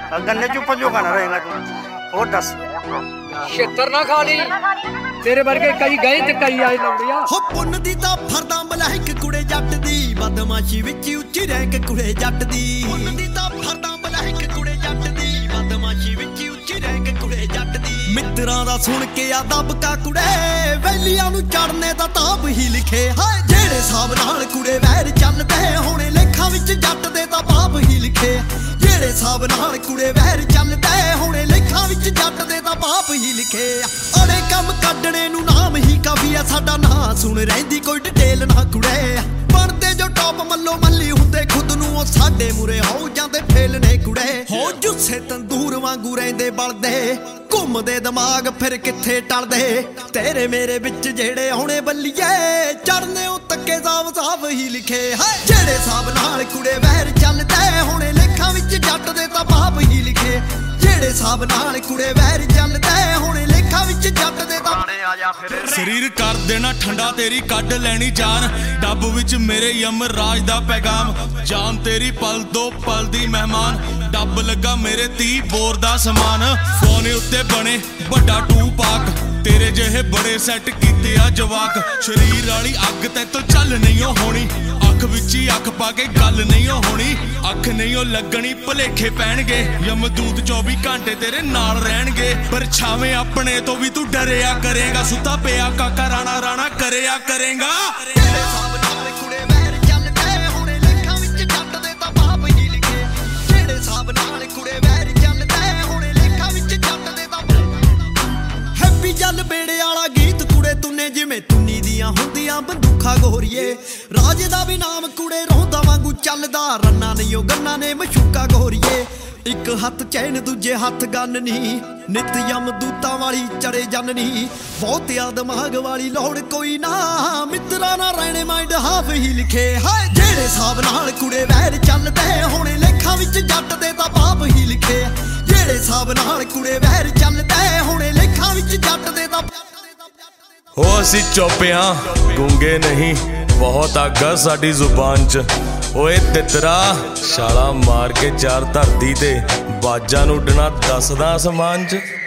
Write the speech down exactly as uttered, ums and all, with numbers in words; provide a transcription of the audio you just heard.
गन्ने चुप जो खाना रहेगा तू और दस छेतर ना खा ली तेरे वर्गे कई गए ते कई आए लौड़िया हो पुन्न दी तां फरदा मलाइक कुड़े जट दी बदमाशी विच उच्ची रैंक कुड़े जट दी पुन्न दी तां फरदा मलाइक कुड़े जट दी बदमाशी विच उच्ची रैंक कुड़े जट दी मित्रां दा सुन के आ दबका कुड़े वैलियां नूं चढ़ने दा ताब ही लिखे हाय जेड़े हिसाब नाल कुड़े वैर चलदे होणे लेखां विच जट दे तां पाप ही लिखे जेड़े हिसाब नाल कुड़े वैर चलदे होणे लेखां विच जट दे तां पाप ही लिखे अड़े कम कड्डणे नूं नाम ही काफी आ साडा नां सुन रहिंदी कोई डिटेल ना कुड़े बनदे जो टॉप मल्लो मल्ली हुंदे खुद नूं ओ साडे मुरे हो जांदे फेल ने कुड़े हो जुस्से तंदूर वांगू रहिंदे बलदे घुमदे दिमाग फिर किथे टलदे तेरे मेरे विच जेड़े होणे बल्लीए चढ़ने ओ तक्के साफ साफ ही लिखे जेड़े हिसाब नाल कुड़े वैर चलदे होणे लेखां विच जट दे तां पाप ही लिखे जेड़े हिसाब नाल कुड़े वैर चलदे होणे लेखां विच जट दे तां शरीर कर देना ठंडा तेरी कड लैनी जान डब विच मेरे यम राज दा पैगाम जान तेरी पल दो पल दी मेहमान डब लगा मेरे ती बोर दा समान फोने उत्ते बने बड़ा टू पाक तेरे जेहे बड़े सैट कीते आ जवाक शरीर वाली अग ते तो चल नहीं होनी अख विच ही अख पा के गल नहीं होनी अख नहीं लगनी भुलेखे पैणगे यमदूत चौबी घंटे तेरे नाल रहणगे पर छावे अपने तो भी तू डरिया करेगा सुता पिया काका राणा राणा करेया करेगा जल बेड़े वाला गीत कुड़े तुने जिमें तुन्नी दियां हुंदियां बंदूखा गोरीए राजे दा भी नाम कुड़े रोंदा वांगू चलदा रन्ना नहीं ओ गन्ना ने मशूका गोरीए एक हथ चैन दूजे हथ गन नी नित यम दूतां वाली चढ़े जन नी बहुत आ दिमाग वाली लौड़ कोई ना मित्रा ना रहने माइंड हाफ ही लिखे हाय जेड़े हिसाब नाल कुड़े वैर चलदे होणे लेखां विच जट दे तां पाप ही लिखे जेड़े हिसाब नाल कुड़े वैर चलदे होणे लेखां विच जट दे तां हो असी चुप हां गूंगे नहीं बहुत आगा साडी जुबान च ओए तितरा छाला मार के चार धरती ते बाजां नूं उड्डना दसदा आसमान च।